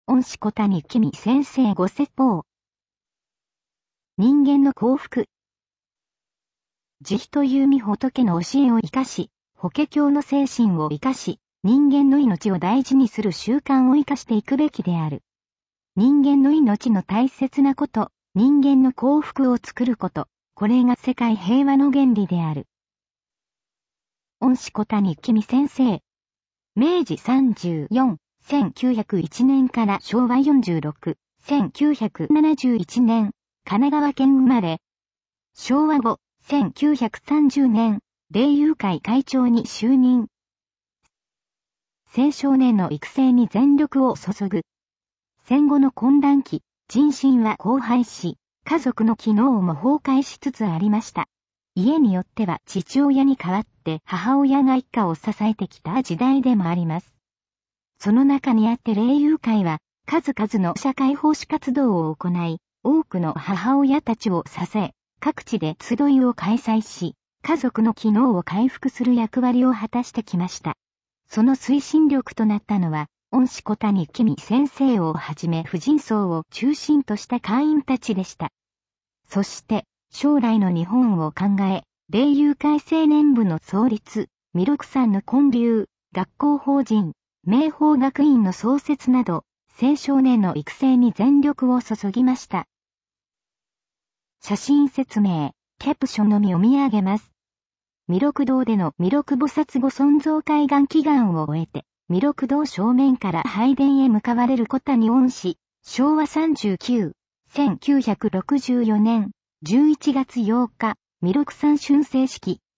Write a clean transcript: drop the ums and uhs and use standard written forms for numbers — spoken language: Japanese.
恩師小谷公先生ご説法。人間の幸福。慈悲という御仏の教えを生かし、法華経の精神を生かし、人間の命を大事にする習慣を生かしていくべきである。人間の命の大切なこと、人間の幸福を作ること、これが世界平和の原理である。恩師小谷公先生。明治34、1901年から昭和46、1971年、神奈川県生まれ。昭和後、1930年、霊友会会長に就任。青少年の育成に全力を注ぐ。戦後の混乱期、人心は荒廃し、家族の機能も崩壊しつつありました。家によっては父親に代わって母親が一家を支えてきた時代でもあります。その中にあって霊友会は、数々の社会奉仕活動を行い、多くの母親たちを支え、各地で集いを開催し、家族の機能を回復する役割を果たしてきました。その推進力となったのは、恩師小谷公先生をはじめ婦人層を中心とした会員たちでした。そして、将来の日本を考え、霊友会青年部の創立、弥勒山の建立、学校法人、明法学院の創設など、青少年の育成に全力を注ぎました。写真説明、キャプションのみ読み上げます。弥勒堂での弥勒菩薩ご尊像開眼祈願を終えて、弥勒堂正面から拝殿へ向かわれる小谷恩師、昭和39、1964年、11月8日、弥勒山春聖式、